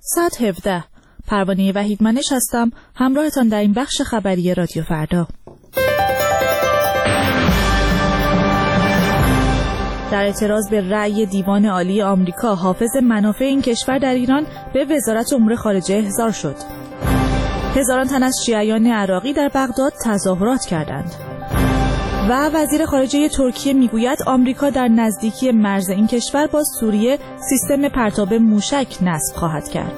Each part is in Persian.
ساعت 17. پروانه وحیدمنش هستم، همراهتان در این بخش خبری رادیو فردا. در اعتراض به رأی دیوان عالی آمریکا، حافظ منافع این کشور در ایران به وزارت امور خارجه احضار شد. هزاران تن از شیعیان عراقی در بغداد تظاهرات کردند. و وزیر خارجه ترکیه میگوید آمریکا در نزدیکی مرز این کشور با سوریه سیستم پرتاب موشک نصب خواهد کرد.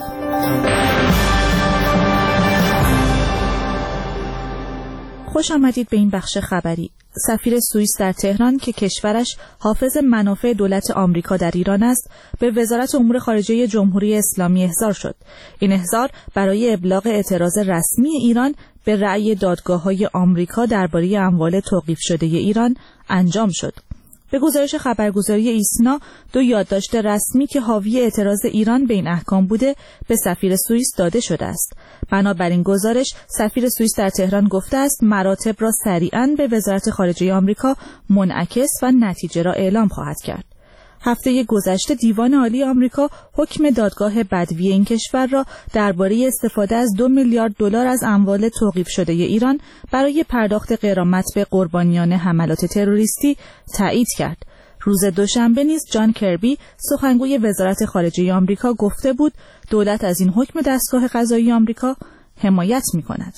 خوش آمدید به این بخش خبری. سفیر سوئیس در تهران که کشورش حافظ منافع دولت آمریکا در ایران است، به وزارت امور خارجه جمهوری اسلامی احضار شد. این احضار برای ابلاغ اعتراض رسمی ایران به رأی دادگاه‌های آمریکا درباره اموال توقیف شده ایران انجام شد. به گزارش خبرگزاری ایسنا، 2 یادداشت رسمی که حاوی اعتراض ایران به این احکام بوده به سفیر سوئیس داده شده است. بنابراین گزارش، سفیر سوئیس در تهران گفته است مراتب را سریعاً به وزارت خارجه آمریکا منعکس و نتیجه را اعلام خواهد کرد. هفته گذشته دیوان عالی آمریکا حکم دادگاه بدوی این کشور را درباره استفاده از 2 میلیارد دلار از اموال توقیف شده ایران برای پرداخت غرامت به قربانیان حملات تروریستی تایید کرد. روز دوشنبه نیز جان کربی، سخنگوی وزارت خارجه آمریکا، گفته بود دولت از این حکم دستگاه قضایی آمریکا حمایت می‌کند.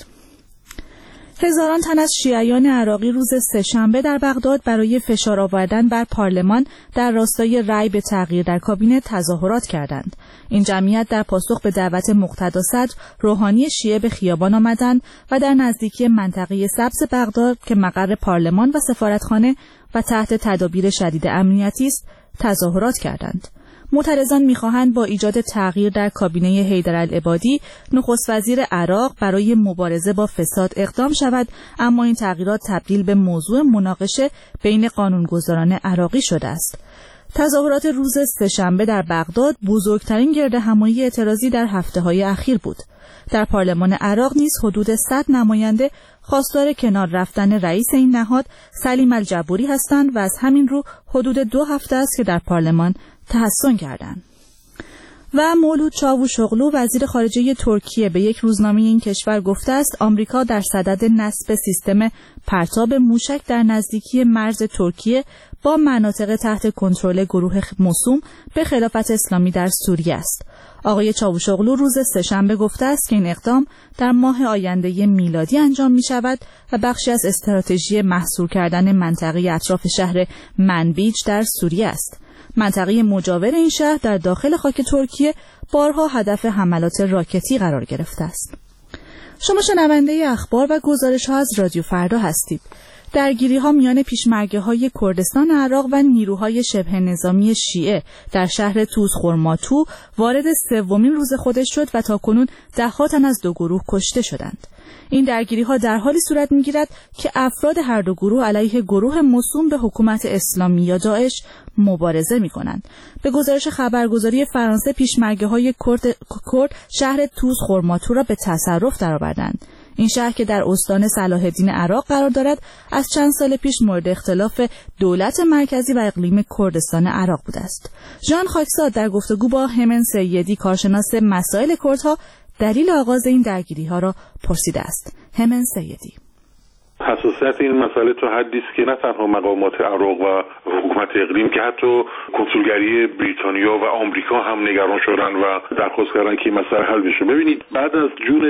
هزاران تن از شیعیان عراقی روز سه‌شنبه در بغداد برای فشار آوردن بر پارلمان در راستای رأی به تغییر در کابینه تظاهرات کردند. این جمعیت در پاسخ به دعوت مقتدا صدر روحانی شیعه به خیابان آمدند و در نزدیکی منطقه سبز بغداد که مقر پارلمان و سفارتخانه و تحت تدابیر شدید امنیتی است تظاهرات کردند. معترضان می‌خواهند با ایجاد تغییر در کابینه حیدرالعبادی نخست وزیر عراق برای مبارزه با فساد اقدام شود، اما این تغییرات تبدیل به موضوع مناقشه بین قانونگذاران عراقی شده است. تظاهرات روز سه‌شنبه در بغداد بزرگترین گردهمایی اعتراضی در هفته‌های اخیر بود. در پارلمان عراق نیز حدود 100 نماینده خواستار کنار رفتن رئیس این نهاد سلیم الجبوری هستند و از همین رو حدود 2 هفته است که در پارلمان تحصن کردند. و مولود چاوشوغلو، وزیر خارجه ترکیه، به یک روزنامه این کشور گفته است آمریکا در صدد نصب سیستم پرتاب موشک در نزدیکی مرز ترکیه با مناطق تحت کنترل گروه موسوم به خلافت اسلامی در سوریه است. آقای چاوشوغلو روز سه‌شنبه گفته است که این اقدام در ماه آینده میلادی انجام می شود و بخشی از استراتژی محصور کردن منطقه اطراف شهر منبیج در سوریه است. منطقه مجاور این شهر در داخل خاک ترکیه بارها هدف حملات راکتی قرار گرفته است. شما شنونده اخبار و گزارش‌ها از رادیو فردا هستید. درگیری‌ها میان پیشمرگه‌های کردستان عراق و نیروهای شبه نظامی شیعه در شهر توزخرماتو وارد 3مین روز خودش شد و تاکنون 10 تن از 2 گروه کشته شدند. این درگیری‌ها در حالی صورت می‌گیرد که افراد هر 2 گروه علیه گروه موسوم به حکومت اسلامی یا داعش مبارزه می‌کنند. به گزارش خبرگزاری فرانسه، پیشمرگه‌های کرد شهر توزخرماتو را به تصرف درآوردند. این شهر که در استان صلاح الدین عراق قرار دارد، از چند سال پیش مورد اختلاف دولت مرکزی و اقلیم کردستان عراق بوده است. ژان خاکزاد در گفتگو با همن سیدی، کارشناس مسائل کردها، دلیل آغاز این درگیری‌ها را پرسیده است. همن سیدی: حساسیت این مسئله تا حدی است که نه تنها مقامات عراق و حکومت اقلیم که حتی کنسولگری بریتانیا و آمریکا هم نگران شدن و درخواست کردن که این مسئله حل بشه. ببینید، بعد از جون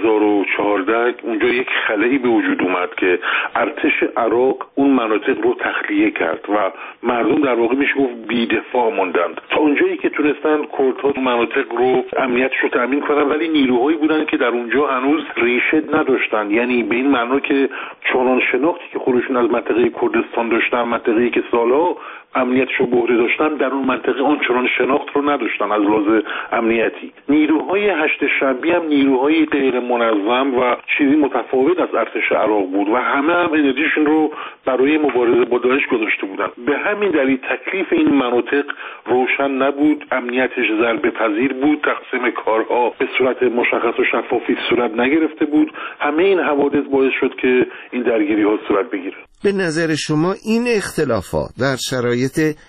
2014 اونجا یک خلایی به وجود اومد که ارتش عراق اون مناطق رو تخلیه کرد و مردم در واقع میشه گفت بی‌دفاع ماندند. تا اونجایی که تونستن کردها مناطق رو امنیتش رو تامین کنن، ولی نیروهایی بودن که در اونجا هنوز ریشه نداشتن، یعنی به این معنا که چنان شناختی که خودشون از منطقه کردستان داشتن، منطقه‌ای که سالها امنیتش رو بحران داشتن، در اون منطقه آن چنان شناخت رو نداشتن از لحاظ امنیتی. نیروهای هشت شنبه هم نیروهای غیر منظم و چیزی متفاوت از ارتش عراق بود و همه هم انرژیشون رو برای مبارزه با داعش گذاشته بودن. به همین دلیل تکلیف این مناطق روشن نبود، امنیتش ضربه پذیر بود، تقسیم کارها به صورت مشخص و شفافی صورت نگرفته بود. همه این حوادث باعث شد که این درگیری‌ها صورت بگیره. به نظر شما این اختلافات در شرایط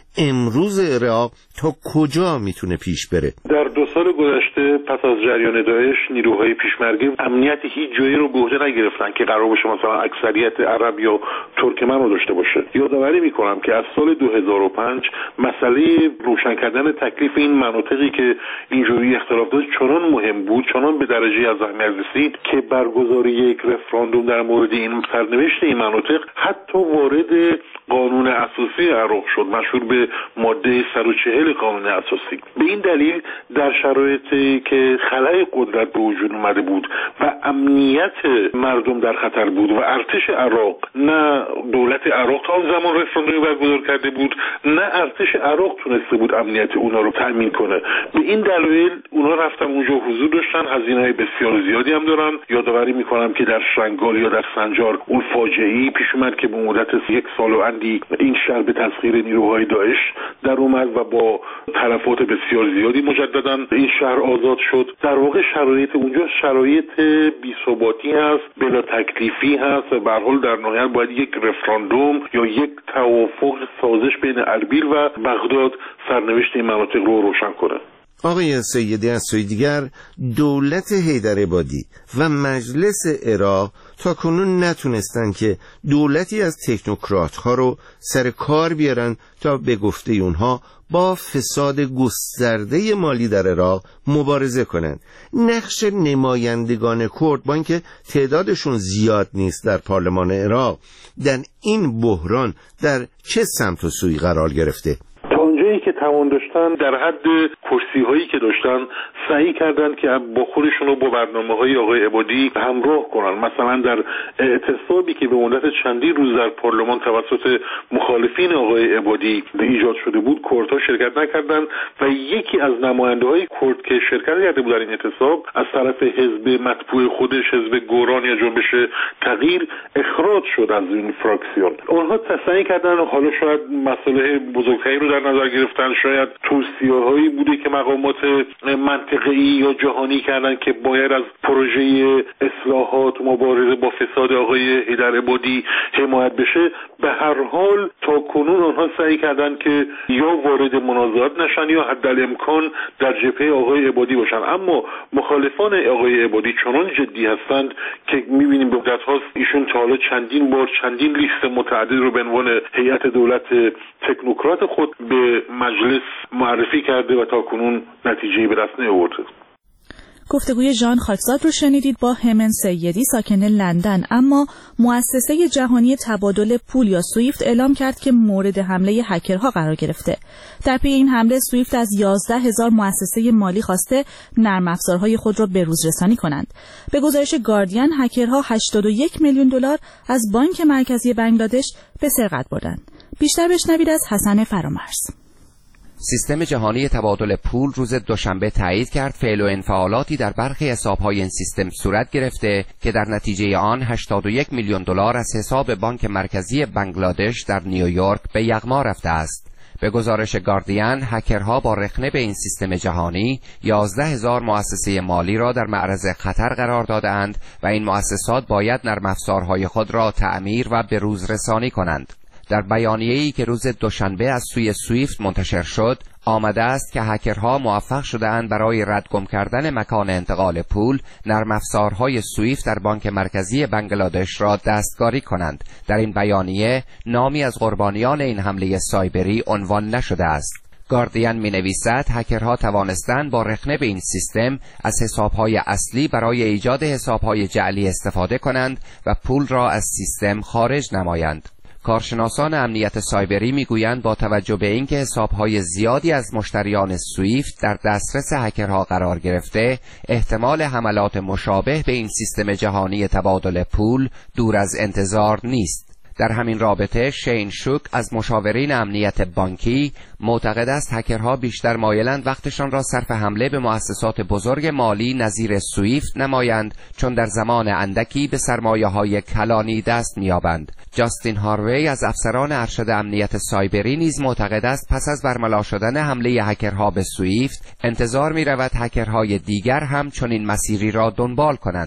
امروز عراق تا کجا میتونه پیش بره؟ در 2 سال گذشته پس از جریان داعش نیروهای پیشمرگی امنیت هیچ جایی رو به عهده نگرفتن که قرار باشه مثلا اکثریت عرب یا ترکمن رو داشته باشه. یادآوری میکنم که از سال 2005 مسئله روشن کردن تکلیف این مناطقی که اینجوری اختلاف داشت چنان مهم بود، چنان به درجه از اهمیت رسید که برگزاری یک رفراندوم در مورد این سرنوشت این مناطق حتی وارد قانون اساسی عراق شد، مشهور به ماده 140 قانون اساسی. به این دلیل در شرایطی که خلأ قدرت به وجود اومده بود و امنیت مردم در خطر بود و ارتش عراق، نه دولت عراق تا اون زمان رفراندومی برگزار کرده بود، نه ارتش عراق تونسته بود امنیت اونا رو تأمین کنه. به این دلیل اونا رفتن اونجا حضور داشتن، هزینه‌های بسیار زیادی هم دارن. یادآوری میکنم که در شنگال یا در سنجار اون فاجعه‌ای پیش اومد که به مدت 1 سال و اندی این شهر به تسخیر نیروهای داعش در اومد و با تلفات بسیار زیادی مجددا این شهر آزاد شد. در واقع شرایط اونجا شرایط بی‌ثباتی هست، بلا تکلیفی هست و به هر حال در نهایت باید یک رفراندوم یا یک توافق سازش بین اربیل و بغداد سرنوشت این مناطق رو روشن کنه. آقای سیدی از سوی دیگر، دولت حیدرعبادی و مجلس عراق تا کنون نتونستن که دولتی از تکنوکرات ها رو سر کار بیارن تا به گفته اونها با فساد گسترده مالی در عراق مبارزه کنند. نقش نمایندگان کرد، با اینکه تعدادشون زیاد نیست در پارلمان عراق، در این بحران در چه سمت و سوی قرار گرفته؟ اونجایی که توان داشتن در حد کرسی هایی که داشتن سعی کردن که با خودشون و با برنامه‌های آقای عبادی همراه کنن. مثلا در اعتصابی که به مدت چندین روز در پارلمان توسط مخالفین آقای عبادی ایجاد شده بود، کردها شرکت نکردند و یکی از نماینده‌های کرد که شرکت کرده بود در این اعتصاب از طرف حزب مطبوع خودش، حزب گوران یا جنبش تغییر، اخراج شد از این فراکسیون. اونها سعی کردن، حالا شاید مسئله بزرگتری رو در نظر گرفتن، شاید توصیه‌هایی بوده که مقامات منطقه‌ای یا جهانی کردن که باید از پروژه اصلاحات مبارزه با فساد آقای حیدرعبادی حمایت بشه. به هر حال تا کنون آنها سعی کردن که یا وارد منازعات نشن یا حدالامکان در جبهه آقای عبادی باشن. اما مخالفان آقای عبادی چنان جدی هستند که می‌بینیم به مدت هاست ایشون تا حالا چندین بار چندین لیست متعدد رو به عنوان هیئت دولت تکنوکرات خود به مجلس معرفی کرده و تا کنون نتیجه‌ای به دست نیاورده. گفتگوی ژان خاکزاد رو شنیدید با همن سیدی ساکن لندن. اما مؤسسه جهانی تبادل پول یا سویفت اعلام کرد که مورد حمله هکرها قرار گرفته. در پی این حمله سویفت از 11,000 مؤسسه مالی خواسته نرم افزارهای خود را بروز رسانی کنند. به گزارش گاردین، هکرها 81 میلیون دلار از بانک مرکزی بنگلادش به سرقت بردند. بیشتر بشنوید از حسن فرامرز. سیستم جهانی تبادل پول روز دوشنبه تایید کرد فعل و انفعالاتی در برخی حساب‌های این سیستم صورت گرفته که در نتیجه آن 81 میلیون دلار از حساب بانک مرکزی بنگلادش در نیویورک به یغما رفته است. به گزارش گاردین، هکرها با رخنه به این سیستم جهانی 11,000 مؤسسه مالی را در معرض خطر قرار دادند و این مؤسسات باید نرم افزارهای خود را تعمیر و به روز رسانی کنند. در بیانیه‌ای که روز دوشنبه از سوی سویفت منتشر شد، آمده است که هکرها موفق شده‌اند برای ردگم کردن مکان انتقال پول، نرم افزارهای سویفت در بانک مرکزی بنگلادش را دستکاری کنند. در این بیانیه نامی از قربانیان این حمله سایبری عنوان نشده است. گاردین می‌نویسد هکرها توانستند با رخنه به این سیستم از حساب‌های اصلی برای ایجاد حساب‌های جعلی استفاده کنند و پول را از سیستم خارج نمایند. کارشناسان امنیت سایبری میگویند با توجه به اینکه حساب‌های زیادی از مشتریان سویفت در دسترس هکرها قرار گرفته، احتمال حملات مشابه به این سیستم جهانی تبادل پول دور از انتظار نیست. در همین رابطه شین شوک از مشاورین امنیت بانکی معتقد است هکرها بیشتر مایلند وقتشان را صرف حمله به مؤسسات بزرگ مالی نظیر سویفت نمایند، چون در زمان اندکی به سرمایه‌های کلانی دست می‌یابند. جاستین هاروی از افسران ارشد امنیت سایبری نیز معتقد است پس از برملا شدن حمله هکرها به سویفت انتظار می‌رود هکرهای دیگر هم چنین مسیری را دنبال کنند.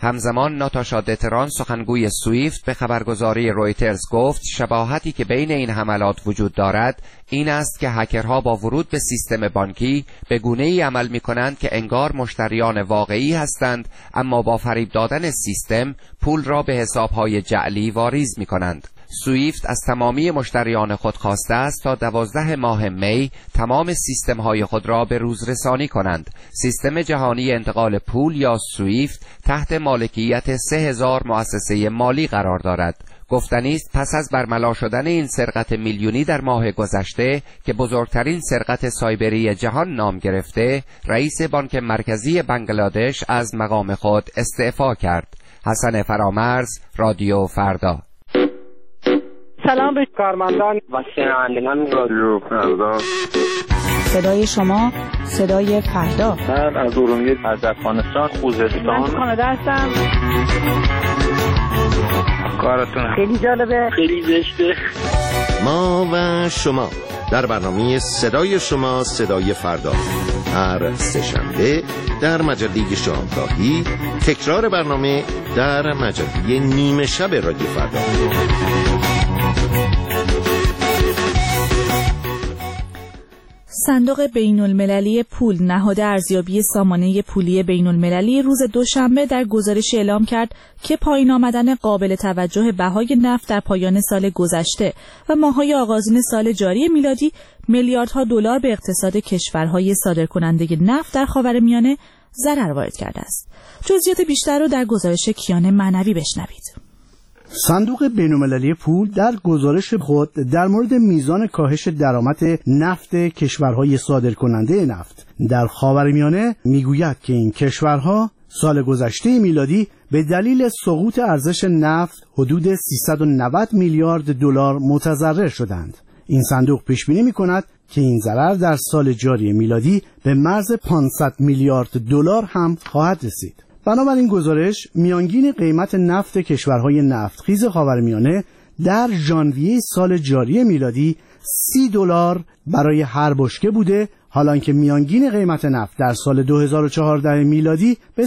همزمان ناتاشا دتران سخنگوی سویفت به خبرگزاری رویترز گفت شباهتی که بین این حملات وجود دارد این است که هکرها با ورود به سیستم بانکی به گونه‌ای عمل می‌کنند که انگار مشتریان واقعی هستند، اما با فریب دادن سیستم پول را به حساب‌های جعلی واریز می‌کنند. سویفت از تمامی مشتریان خود خواسته است تا 12 ماه می تمام سیستم‌های خود را به روز رسانی کنند. سیستم جهانی انتقال پول یا سویفت تحت مالکیت 3000 مؤسسه مالی قرار دارد. گفتنی است پس از برملا شدن این سرقت میلیونی در ماه گذشته که بزرگترین سرقت سایبری جهان نام گرفته، رئیس بانک مرکزی بنگلادش از مقام خود استعفا کرد. حسن فرامرز، رادیو فردا. سلام به کارمندان و شنوندگان رادیو فردا. صدای شما، صدای فردا. من از ارومیه، از افغانستان، خوزستان. من کانادا هستم. کارتون خیلی جالبه، خیلی زشته. ما و شما در برنامه صدای شما، صدای فردا، هر سه‌شنبه در مجله شامگاهی، تکرار برنامه در مجله نیمه شب رادیو فردا. صندوق بین‌المللی پول نهاد ارزیابی سامانه پولی بین‌المللی روز دوشنبه در گزارشی اعلام کرد که پایین آمدن قابل توجه بهای نفت در پایان سال گذشته و ماه‌های آغازین سال جاری میلادی میلیاردها دلار به اقتصاد کشورهای صادرکننده نفت در خاورمیانه ضرر وارد کرده است. جزئیات بیشتر را در گزارش کیان معنوی بشنوید. صندوق بین‌المللی پول در گزارش خود در مورد میزان کاهش درآمد نفت کشورهای صادرکننده نفت در خاورمیانه میگوید که این کشورها سال گذشته میلادی به دلیل سقوط ارزش نفت حدود 390 میلیارد دلار متضرر شدند. این صندوق پیش بینی می‌کند که این ضرر در سال جاری میلادی به مرز 500 میلیارد دلار هم خواهد رسید. بنابراین گزارش میانگین قیمت نفت کشورهای نفتخیز خاورمیانه در ژانویه سال جاری میلادی $30 برای هر بشکه بوده، حالانکه میانگین قیمت نفت در سال 2014 میلادی به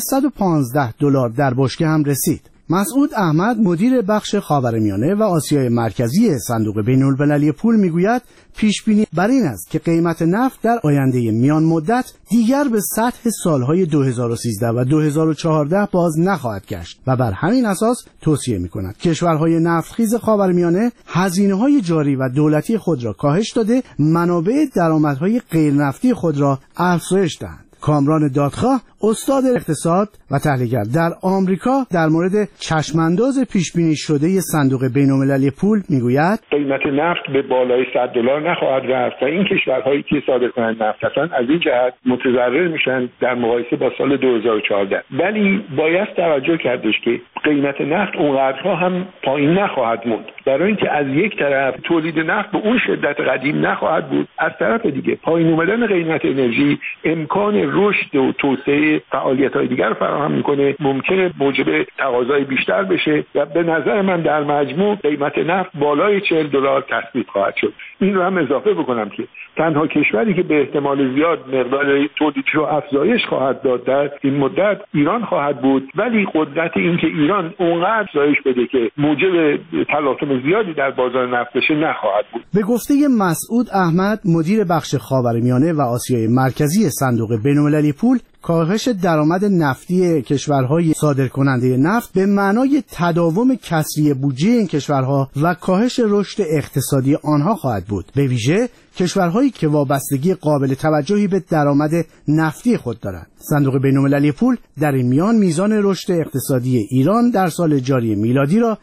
$115 در بشکه هم رسید. مسعود احمد مدیر بخش خاورمیانه و آسیای مرکزی صندوق بین‌المللی پول میگوید پیشبینی بر این است که قیمت نفت در آینده میان مدت دیگر به سطح سالهای 2013 و 2014 باز نخواهد گشت و بر همین اساس توصیه میکند کشورهای نفتخیز خاورمیانه هزینه‌های جاری و دولتی خود را کاهش داده، منابع درآمدهای غیر نفتی خود را افزایش دهند. کامران دادخواه استاد اقتصاد و تحلیلگر در آمریکا در مورد چشمانداز پیشبینی شده صندوق بین‌المللی پول میگوید قیمت نفت به بالای $100 نخواهد رفت و این کشورهایی که صادرکننده نفت هستند از این جهت متضرر میشن در مقایسه با سال 2014. ولی باید توجه کردش که قیمت نفت اونقدرها هم پایین نخواهد موند، برای اینکه از یک طرف تولید نفت به اون شدت قدیم نخواهد بود، از طرف دیگه پایین اومدن قیمت انرژی امکان رشد و توسعه فعالیت‌های دیگر فراهم می‌کنه، ممکنه موجب تقاضای بیشتر بشه و به نظر من در مجموع قیمت نفت بالای $40 تثبیت خواهد شد. این رو هم اضافه بکنم که تنها کشوری که به احتمال زیاد مقدار تولیدش رو افزایش خواهد داد در این مدت ایران خواهد بود، ولی قدرت این که ایران اونقدر افزایش بده که موجب تلاطم زیادی در بازار نفت بشه نخواهد بود. به گفته مسعود احمد مدیر بخش خاورمیانه و آسیای مرکزی صندوق بین‌المللی پول، کاهش درآمد نفتی کشورهای صادرکننده نفت به معنای تداوم کسری بودجه این کشورها و کاهش رشد اقتصادی آنها خواهد بود، به ویژه کشورهایی که وابستگی قابل توجهی به درآمد نفتی خود دارند. صندوق بین‌المللی پول در این میان میزان رشد اقتصادی ایران در سال جاری میلادی را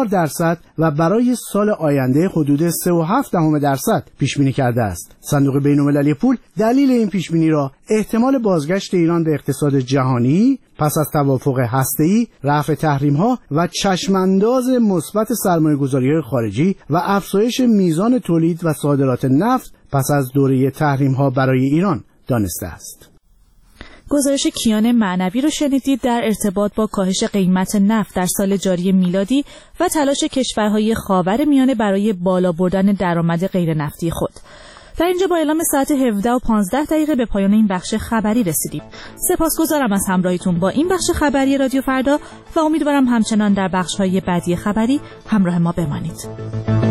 4% و برای سال آینده حدود 3.7% پیش بینی کرده است. صندوق بین‌المللی پول دلیل این پیش بینی را احتمال بازگشت ایران به اقتصاد جهانی پس از توافق هسته‌ای، رفع تحریم‌ها و چشمانداز مثبت سرمایه‌گذاری‌های خارجی و افزایش میزان تولید و صادرات نفت پس از دوره تحریم‌ها برای ایران دانسته است. گزارش کیان معنوی رو شنیدید در ارتباط با کاهش قیمت نفت در سال جاری میلادی و تلاش کشورهای خاورمیانه برای بالا بردن درآمد غیر نفتی خود. در اینجا با اعلام ساعت 17:15 به پایان این بخش خبری رسیدیم. سپاسگزارم از همراهیتون با این بخش خبری رادیو فردا و امیدوارم همچنان در بخش‌های بعدی خبری همراه ما بمانید.